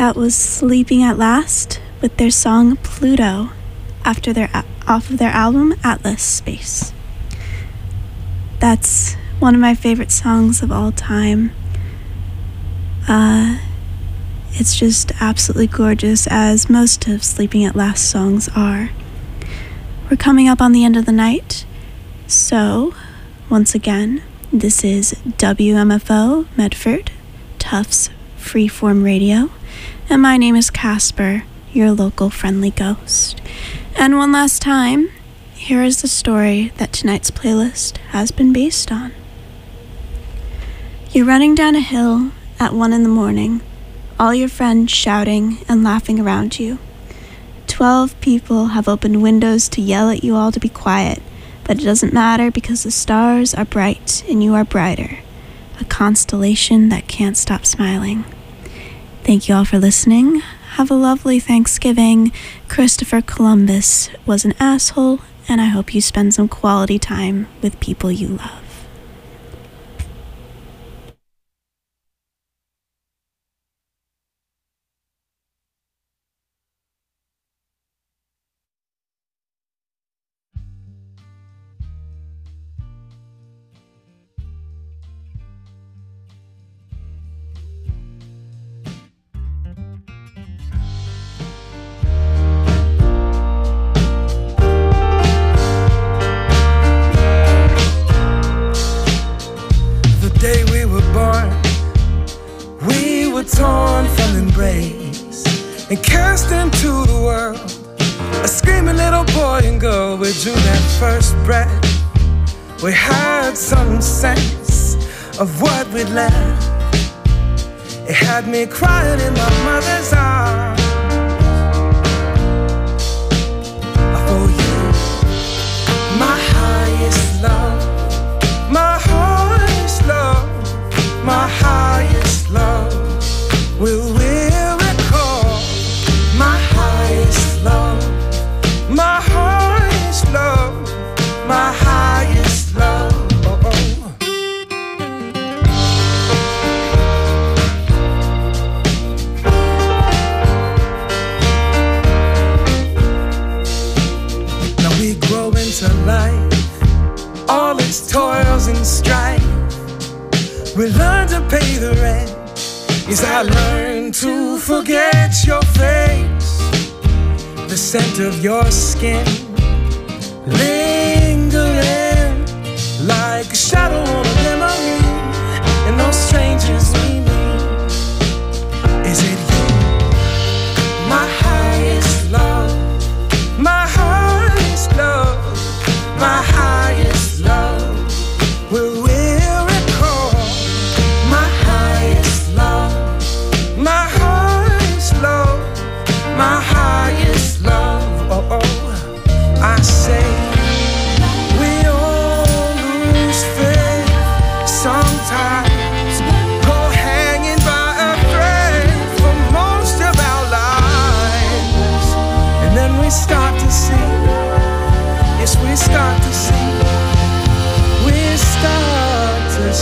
That was Sleeping at Last with their song Pluto off of their album Atlas Space. That's one of my favorite songs of all time. It's just absolutely gorgeous, as most of Sleeping at Last songs are. We're coming up on the end of the night, so once again, this is WMFO Medford, Tufts Freeform Radio, and my name is Casper, your local friendly ghost. And one last time, here is the story that tonight's playlist has been based on. You're running down a hill at 1 a.m, all your friends shouting and laughing around you. 12 people have opened windows to yell at you all to be quiet, but it doesn't matter because the stars are bright and you are brighter, a constellation that can't stop smiling. Thank you all for listening. Have a lovely Thanksgiving. Christopher Columbus was an asshole, and I hope you spend some quality time with people you love. Torn from embrace and cast into the world, a screaming little boy and girl. We drew that first breath. We had some sense of what we'd left. It had me crying in my mother's arms for you, my highest love, my highest love, my highest love. Will recall my highest love, my highest love, my highest love. Now we grow into life, all its toils and strife. We learn to pay the rent. Yes, I learned to forget your face, the scent of your skin, lingering like a shadow on a memory, and those strangers we meet. Is it you, my highest love, my highest love, my highest love? Will we recall my highest love? My highest love, my highest love. Oh, oh, I say we all lose faith sometimes, go hanging by a thread for most of our lives, and then we start to see. Yes, we start to see. We start to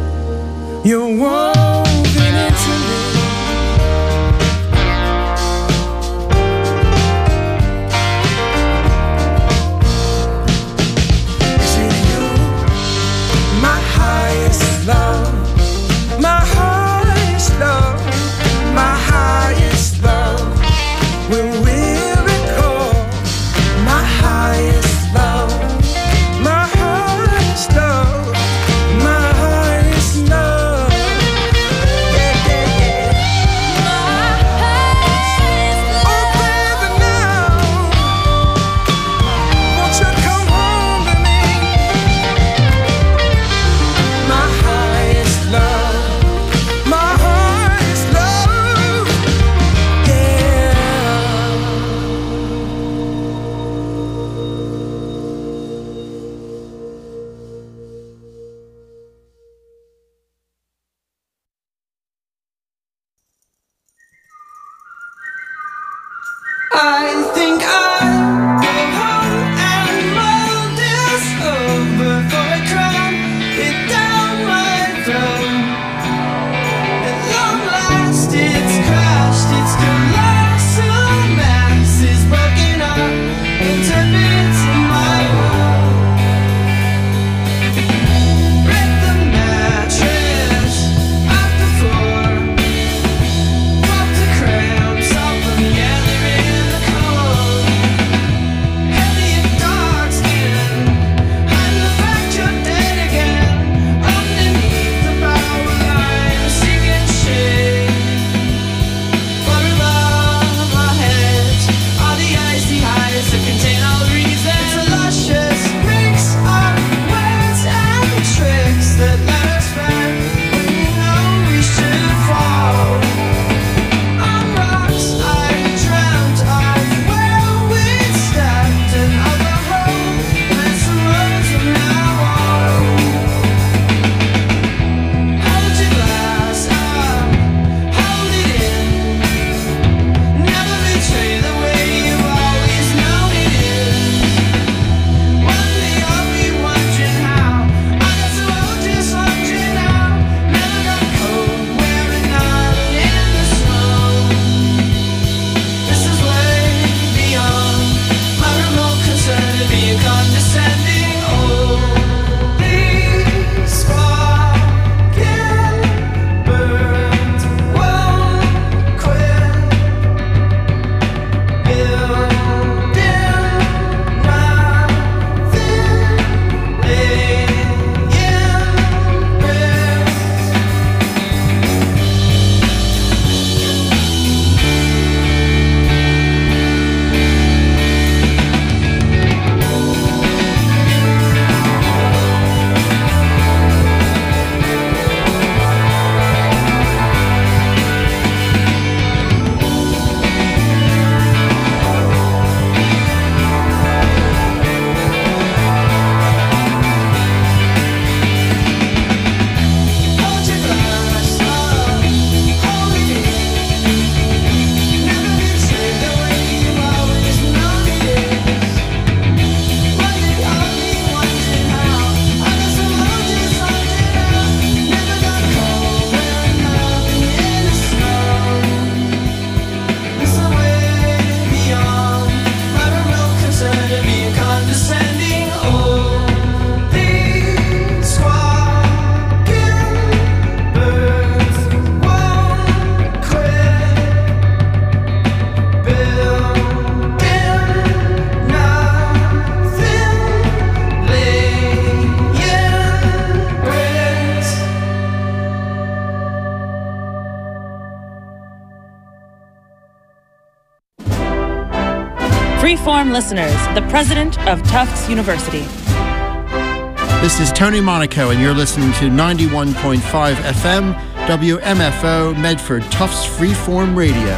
see. You're woven into me. Freeform listeners, the president of Tufts University. This is Tony Monaco, and you're listening to 91.5 FM, WMFO, Medford, Tufts Freeform Radio.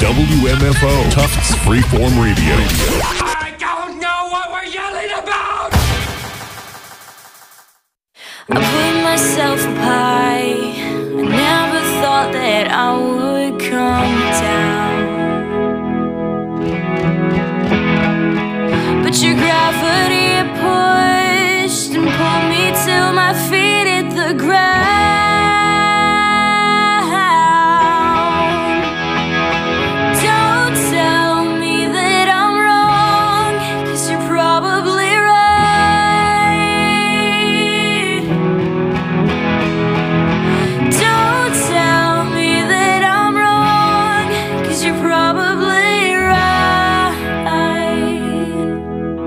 WMFO, Tufts Freeform Radio. I don't know what we're yelling about! I put myself up high. I never thought that I would come down. But your gravity pushed and pulled me till my feet hit the ground. Don't tell me that I'm wrong, 'cause you're probably right. Don't tell me that I'm wrong, 'cause you're probably right.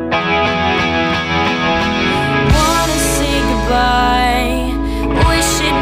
Wanna say goodbye, wish it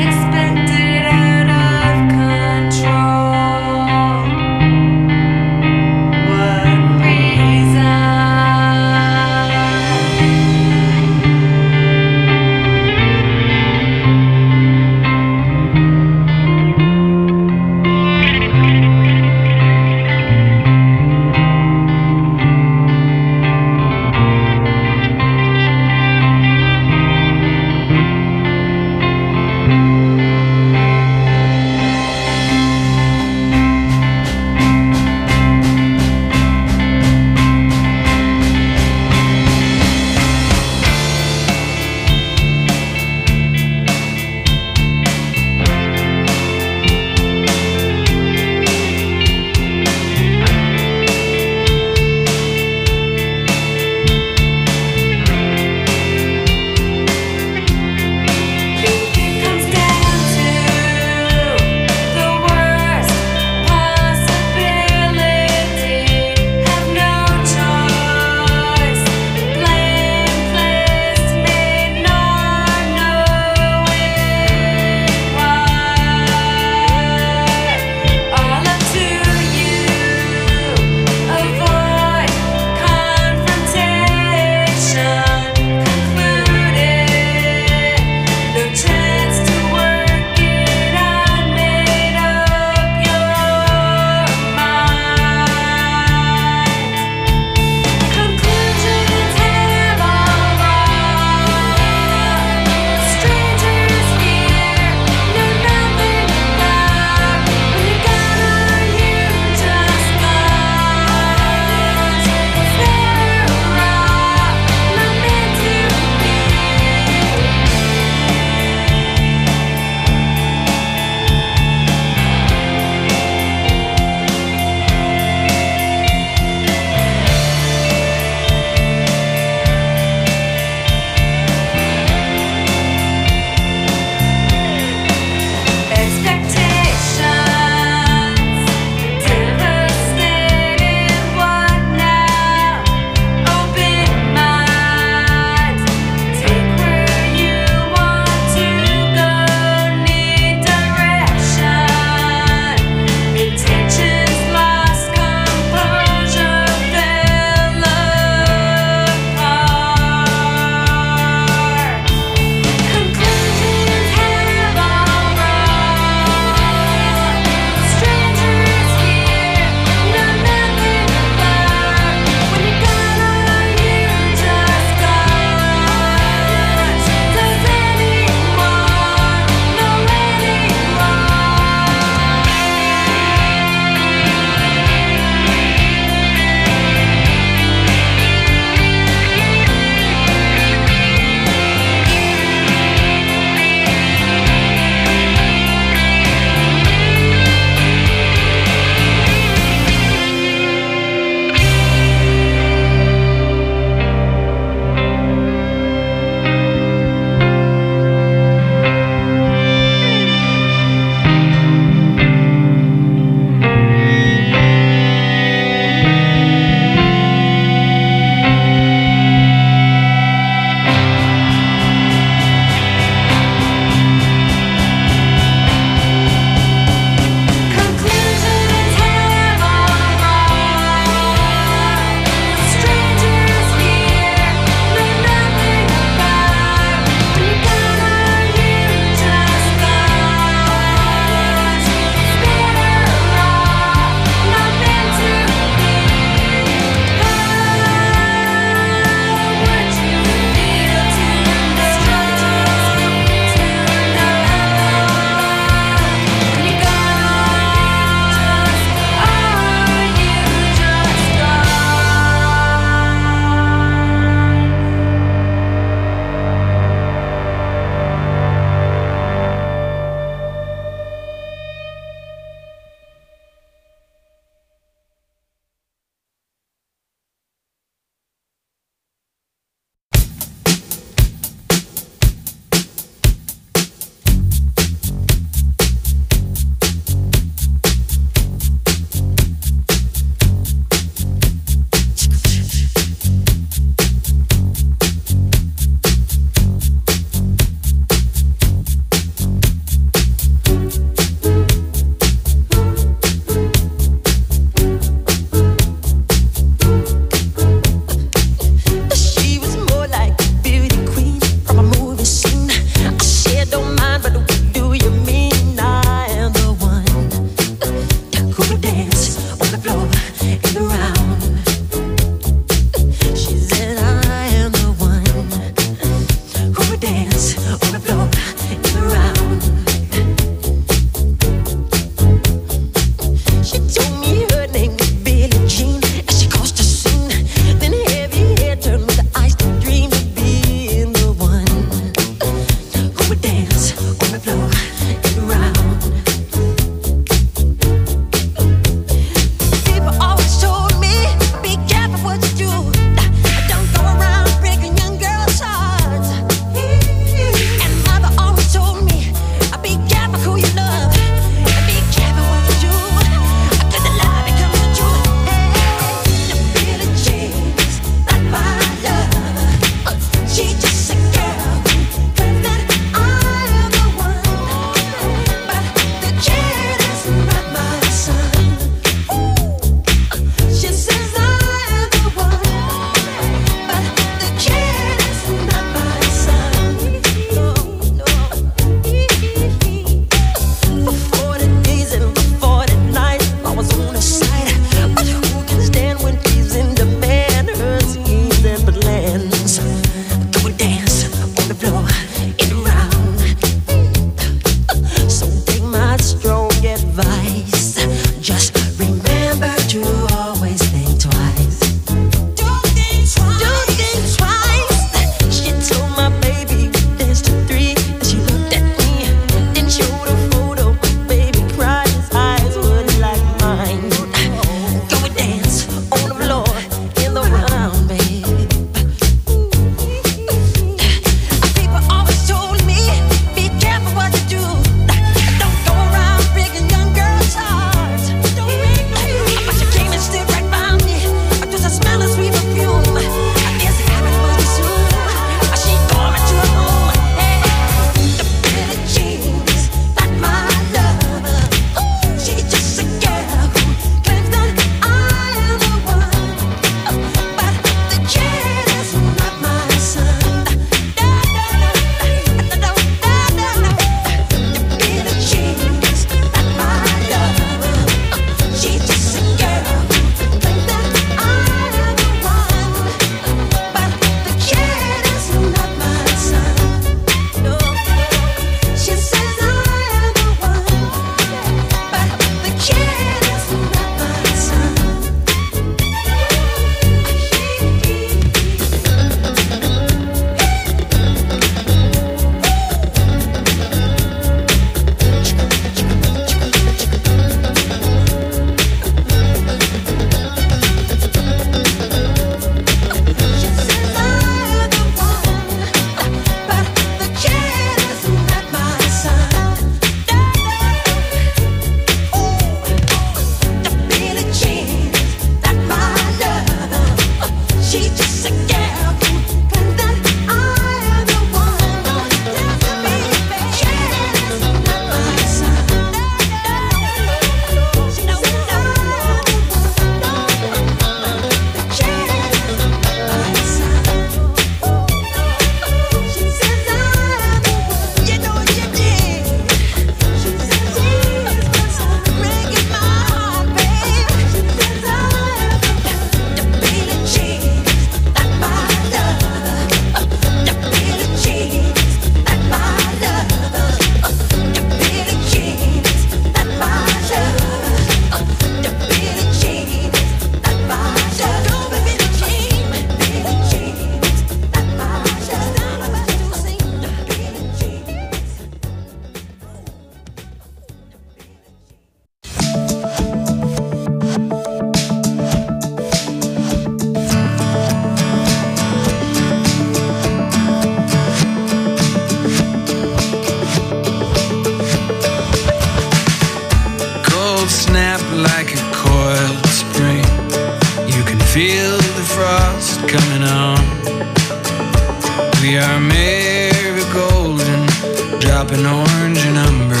on. We are marigolds and dropping orange and umber,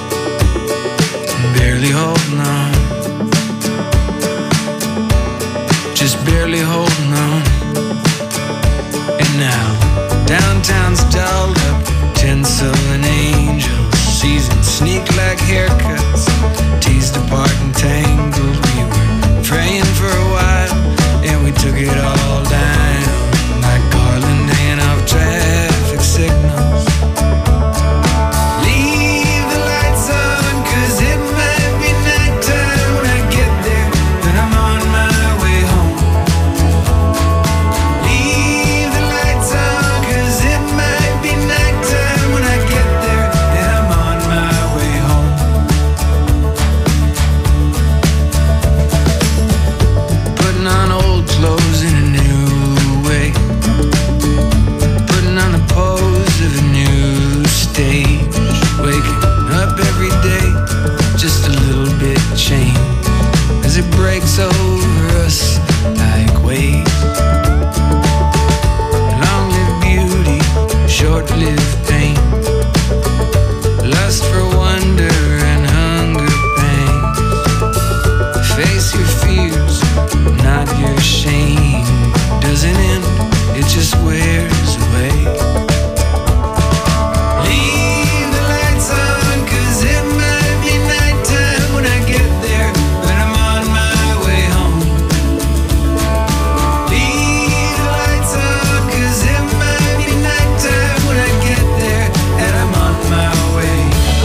barely holding on, just barely holding on. And now downtown's dolled up, tinsel and angels, seasons sneak like haircuts, teased apart and tangled. We were praying for a while, and we took it all down like Garland hanging off traffic signals. Leave the lights on, 'cause it might be nighttime when I get there, but I'm on my way home. Leave the lights on, 'cause it might be nighttime when I get there, and I'm on my way home. Putting on old clothes in a new way, putting on the pose of a new stage, waking up every day just a little bit changed as it breaks over us like waves. Long-lived beauty, short-lived pain, lust for wonder and hunger pangs. Face your fears, not your shame. Doesn't end, it just wears away. Leave the lights on, 'cause it might be nighttime when I get there, but I'm on my way home. Leave the lights on, 'cause it might be nighttime when I get there, and I'm on my way.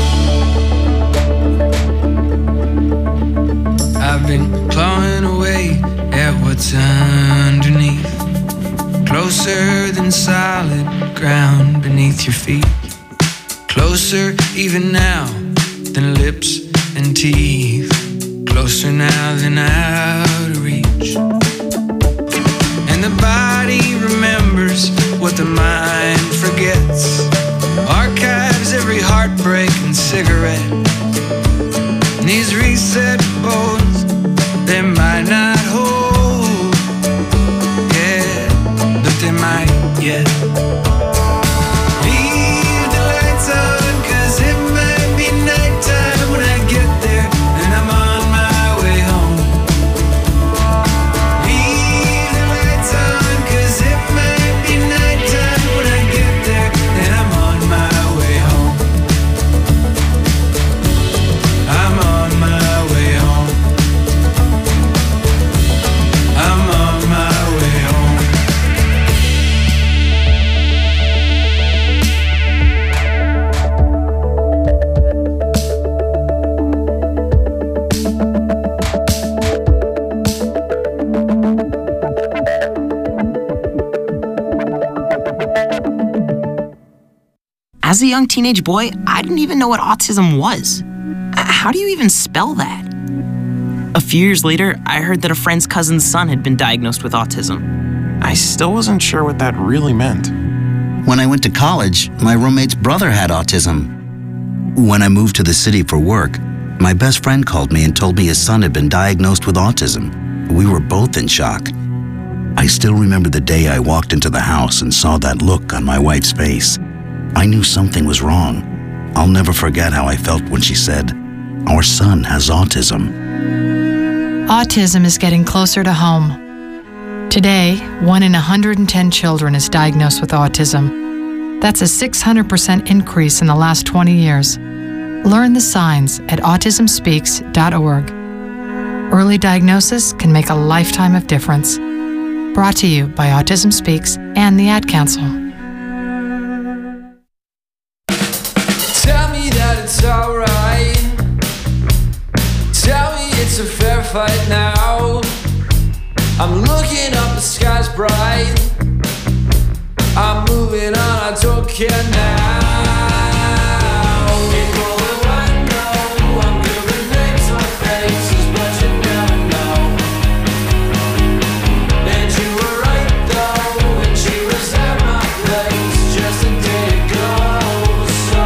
I've been clawing away at what's underneath, closer than solid ground beneath your feet, closer even now than lips and teeth, closer now than out of reach. And the body remembers what the mind forgets, archives every heartbreak and cigarette. And these reset bones, they might not hold, yeah, but they might yet. Leave the lights on, 'cause it might be nighttime when I get there, and I'm on my way home. Leave the lights on, 'cause it might be nighttime when I get there, and I'm on my way home. I'm on my way home. I'm on my way home. As a young teenage boy, I didn't even know what autism was. How do you even spell that? A few years later, I heard that a friend's cousin's son had been diagnosed with autism. I still wasn't sure what that really meant. When I went to college, my roommate's brother had autism. When I moved to the city for work, my best friend called me and told me his son had been diagnosed with autism. We were both in shock. I still remember the day I walked into the house and saw that look on my wife's face. I knew something was wrong. I'll never forget how I felt when she said, "Our son has autism." Autism is getting closer to home. Today, 1 in 110 children is diagnosed with autism. That's a 600% increase in the last 20 years. Learn the signs at autismspeaks.org. Early diagnosis can make a lifetime of difference. Brought to you by Autism Speaks and the Ad Council. Tell me that it's alright. Tell me it's a fair fight now. I'm looking up, the sky's bright. I'm moving on, I don't care now. People who I know, I'm giving names on faces, but you never know. And you were right though, and she was at my place just a day ago. So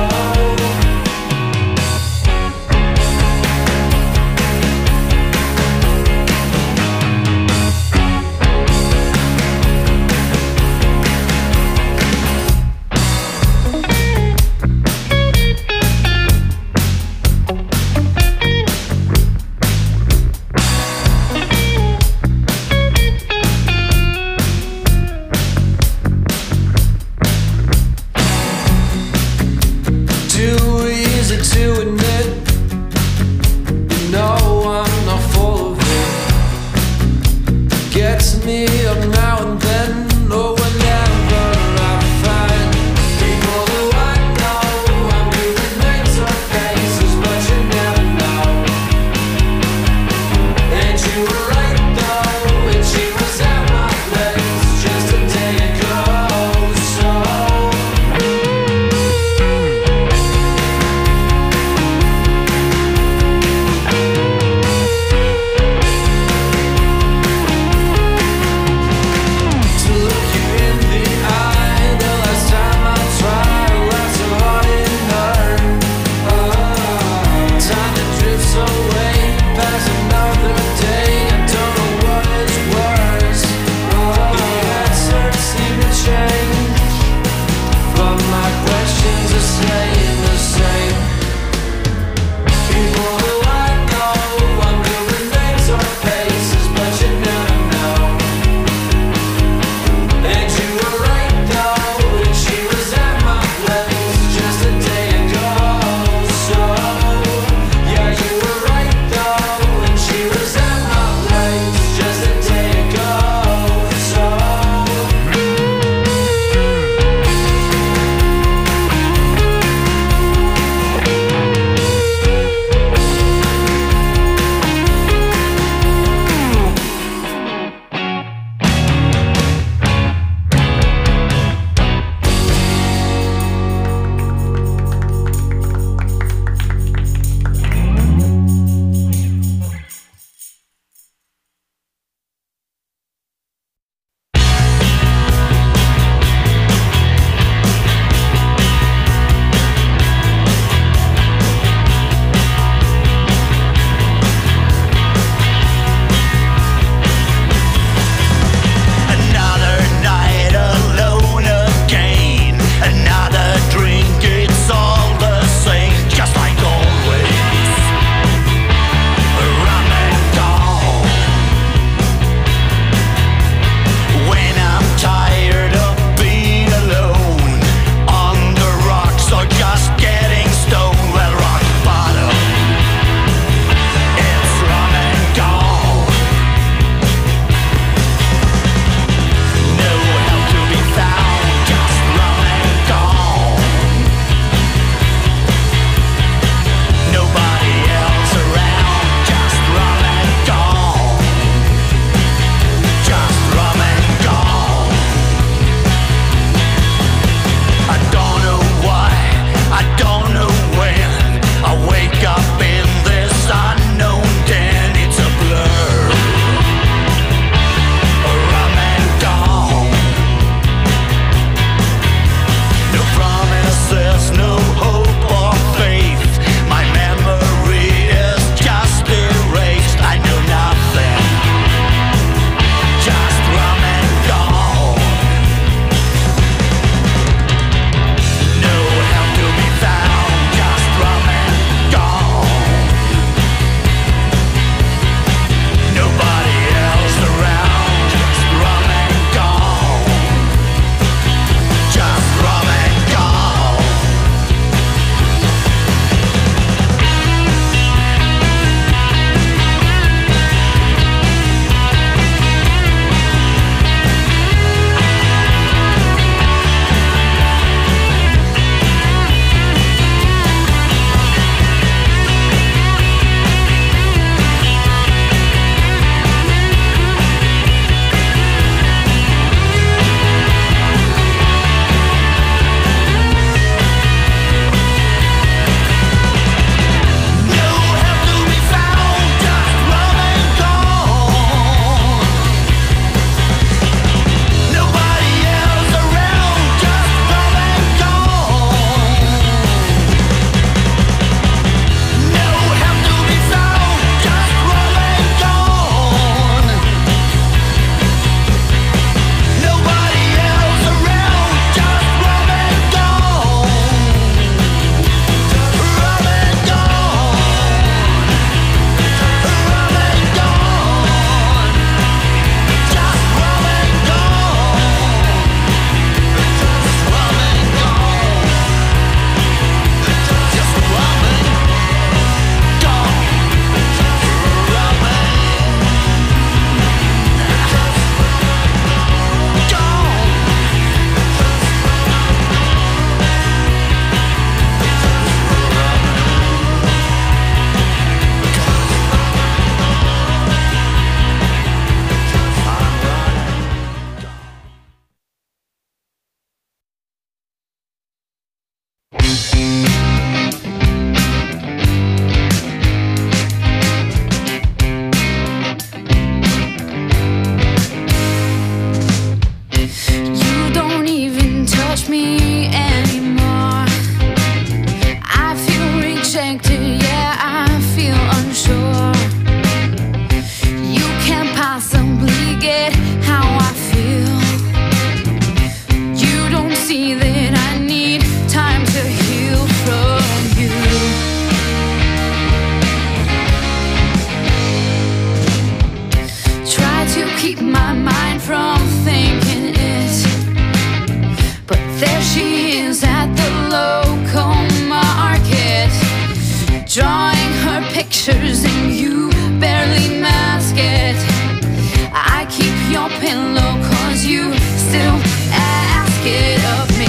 pictures and you barely mask it. I keep your pillow cause you still ask it of me.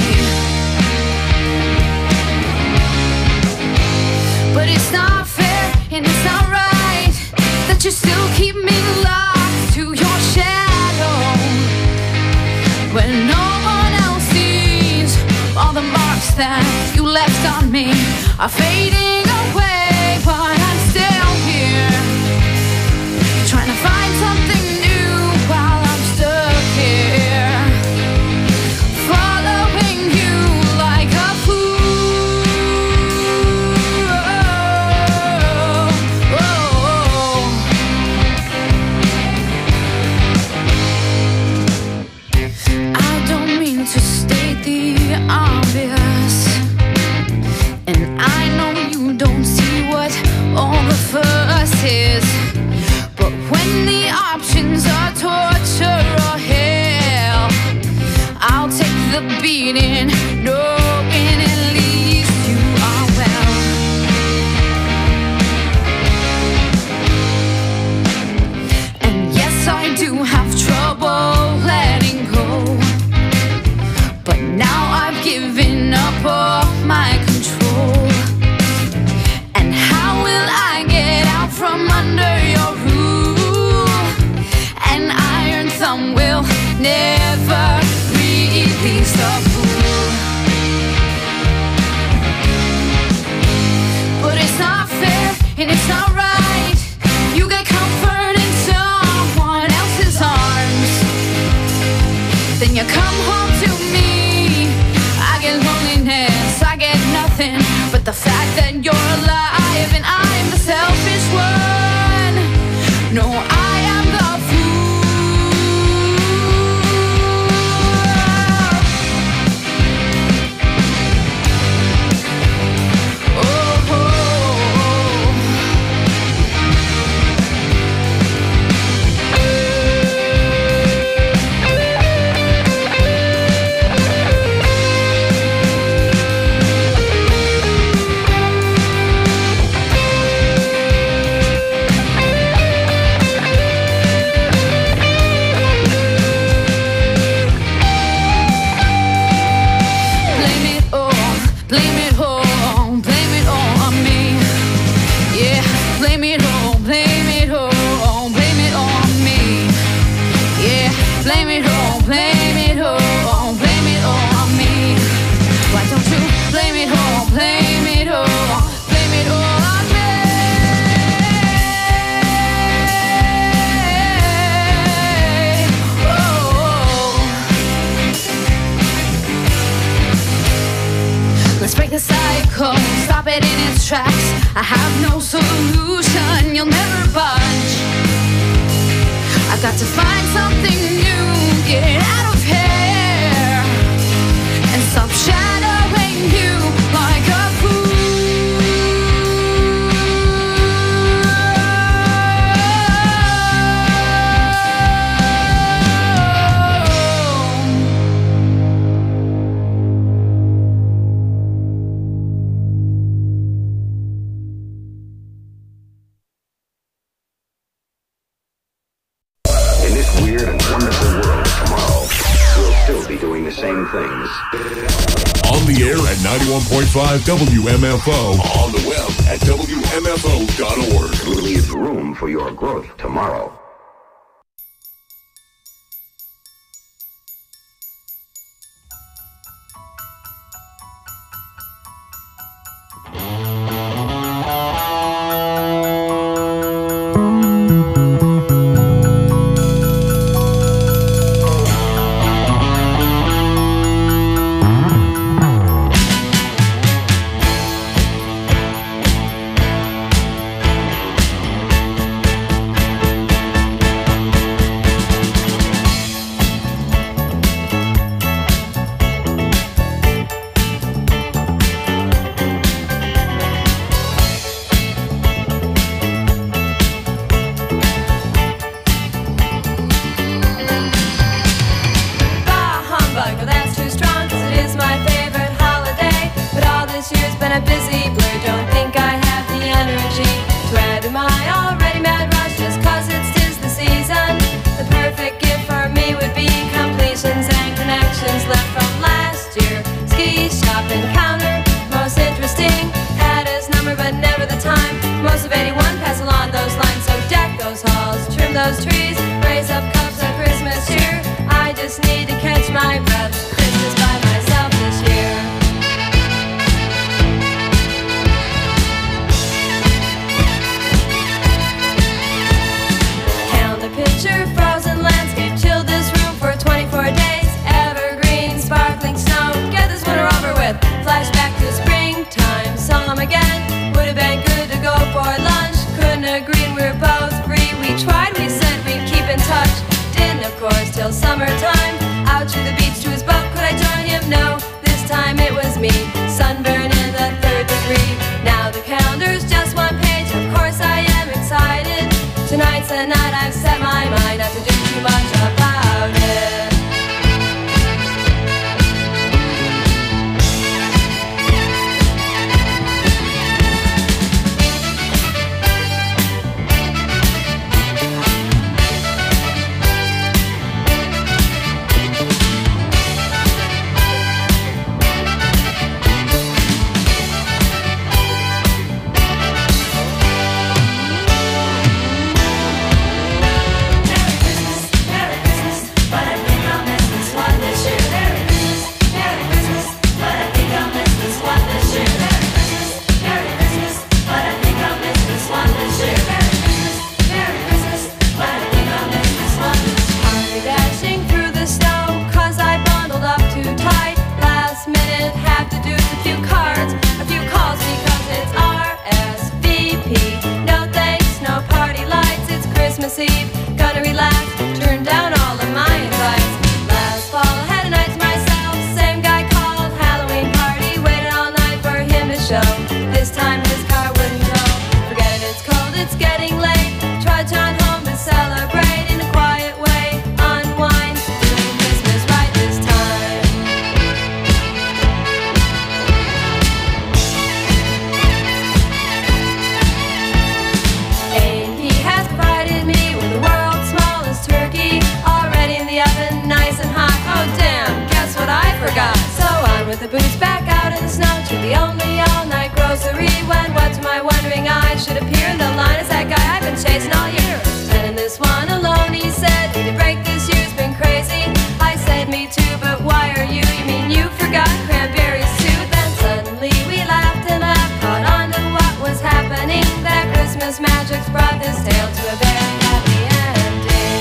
But it's not fair and it's not right that you still keep me locked to your shadow when no one else sees all the marks that you left on me are fading away, but I'm still here trying to find something new while I'm stuck here, following you like a fool. I don't mean to state the obvious, and I know you don't see what all the fuss is, but when the options are torture or hell, I'll take the beating, knowing at least you are well. And yes, I do have trouble letting go, but now I've given up all my control. And how will I get out from under your rule? An iron thumb will never release the fool. But it's not fair and it's not right. You get comfort in someone else's arms, then you come home to me. I get loneliness, I get nothing but the fact that you're alive and I'm the selfish one. No, I am the fool. Oh, blame it all, blame it all on me. Yeah, blame it all, blame it all, blame it all on me. Yeah, blame it all, blame it all, blame it all on me. Why don't you blame it all, blame it all, blame it all on me? Oh. Let's break the cycle, stop it in its tracks. I have no solution, you'll never budge. I've got to find something new, get out of here, and stop shadowing you like a fool. In this weird and wonderful world of tomorrow, we'll still be doing the same things. On the air at 91.5 WMFO. On the web at WMFO.org. Leave room for your growth tomorrow. top encounter, most interesting. Had his number but never the time. Most of 81 pass along those lines. So deck those halls, trim those trees, raise up cups of Christmas cheer. I just need to catch my breath. Christmas by myself this year. Count the picture, frozen landscape, chilled this room for 24 days. Evergreen, sparkling snow, get this winter over with. Flashback to springtime, saw him again. Would have been good to go for lunch. Couldn't agree and we were both free. We tried, we said we'd keep in touch. Didn't of course till summertime. Out to the beach to his boat, could I join him? No, this time it was me. Sunburn in the 3rd degree. Now the calendar's just one page. Of course I am excited. Tonight's the night I've set my mind not to do too much about it. Gonna relax, turn down all of my invites. Last fall I had a night to myself. Same guy called, Halloween party. Waited all night for him to show. This time his car wouldn't go. Forget it, it's cold, it's getting late. Trudge on home to celebrate in a quiet way. Unwind, doing Christmas right this time. A&P has provided me with the world's smallest turkey, already in the oven, nice and hot. Oh damn, guess what I forgot? So on with the boots, back out in the snow to the only all-night grocery. When what to my wondering eyes should appear in the line is that guy I've been chasing all year. And in this one alone, he said, need to break this year's been crazy. I said, me too, but why are you? You mean you forgot cranberries too? Then suddenly we laughed and laughed, caught on to what was happening. That Christmas magic's brought this tale to a very happy ending.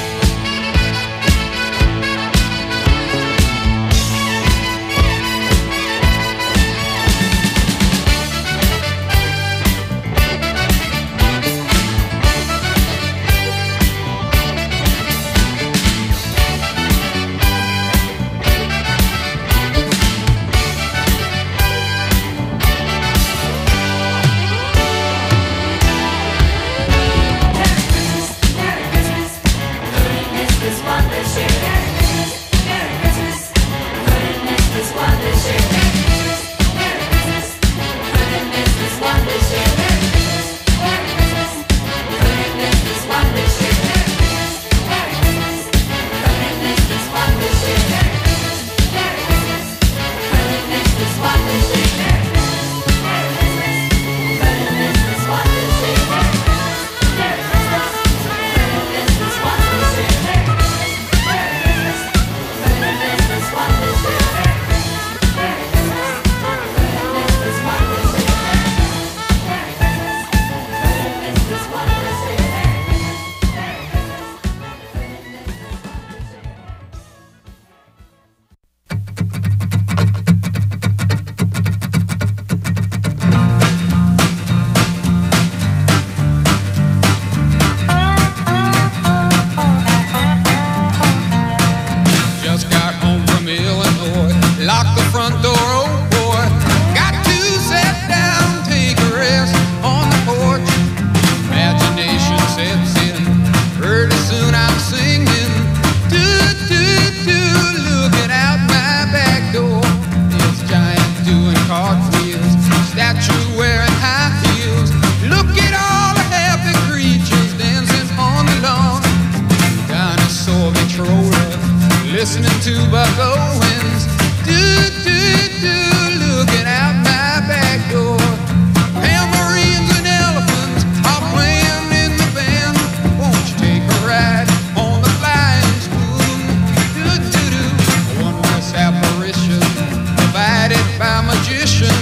suspicion.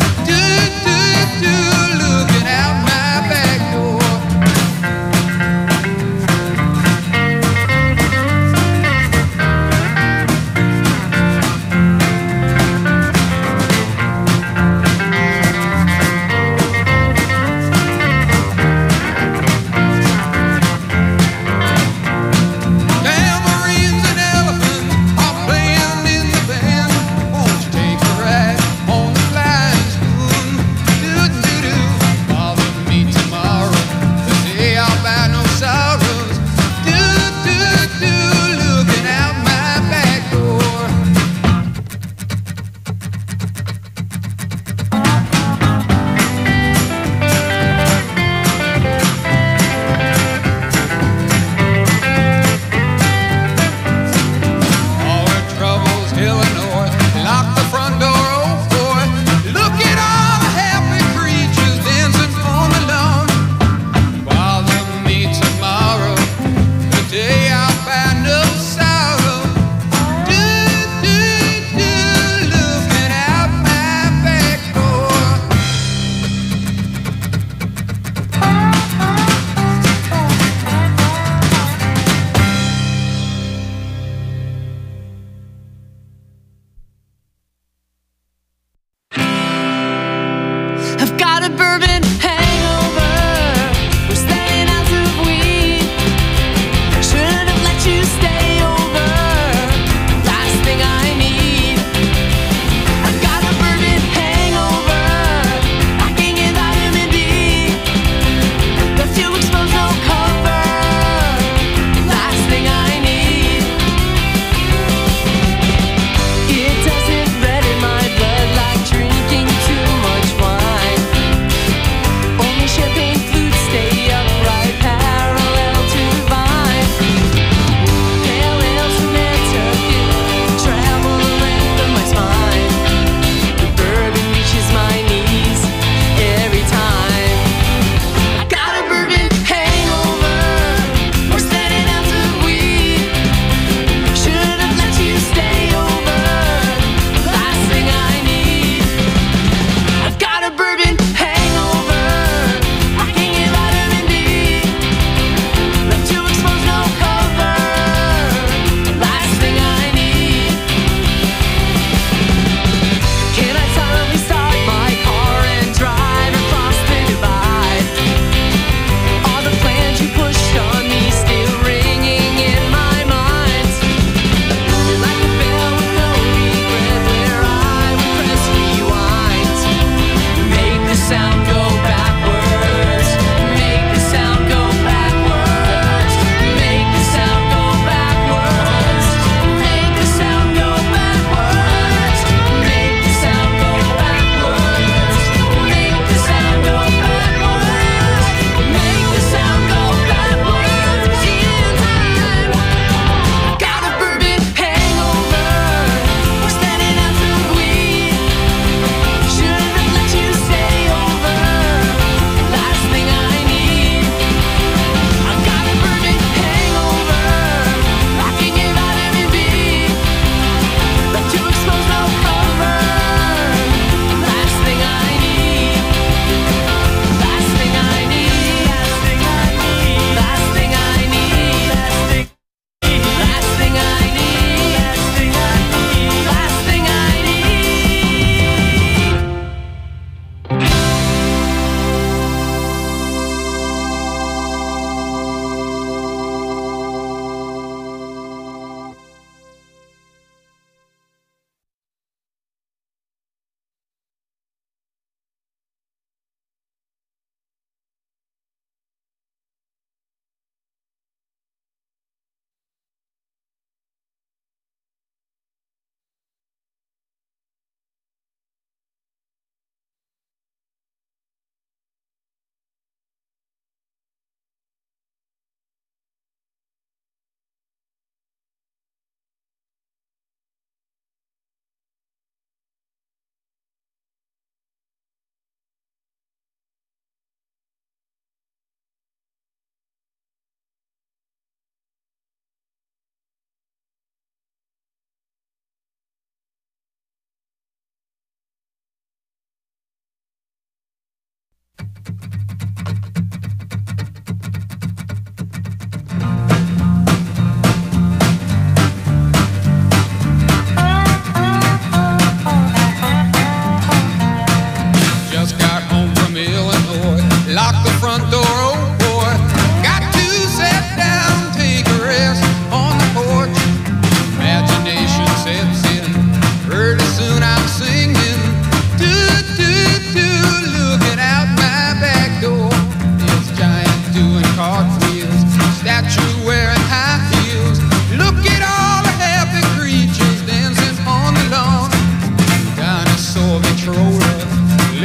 Looking out my back door. Tamarines and elephants are playing in the band. Won't you take a ride on the flying spoon? Bother me tomorrow, the day I'll buy no sorrows. Looking out my back door. All our troubles till the north. Lock the front door, oh boy. Look at all the happy creatures dancing on the lawn. Bother me tomorrow, the day I'll find no sorrow. Looking out my back door. I've got a bourbon hangover. We're staying out of weed. Should have let you stay over. Last thing I need. I've got a bourbon hangover. Lacking in vitamin D. Left you exposed, no cover. Last thing I need. It doesn't red in my blood like drinking too much wine.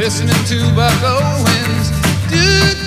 listening to Buck Owens. Do